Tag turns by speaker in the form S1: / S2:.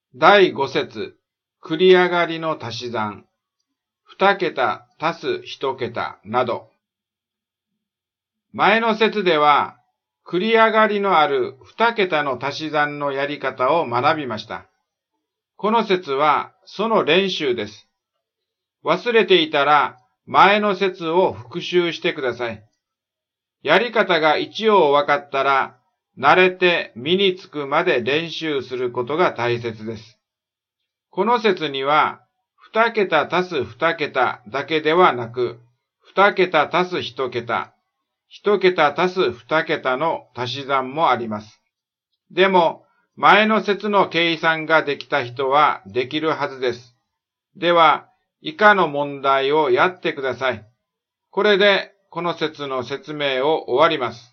S1: 第5節、繰り上がりの足し算、2桁足す1桁など。前の節では、繰り上がりのある2桁の足し算のやり方を学びました。この節はその練習です。忘れていたら前の節を復習してください。やり方が一応分かったら、慣れて身につくまで練習することが大切です。この節には、2桁足す2桁だけではなく、2桁足す1桁、1桁足す2桁の足し算もあります。でも、前の節の計算ができた人はできるはずです。では、以下の問題をやってください。これで、この節の説明を終わります。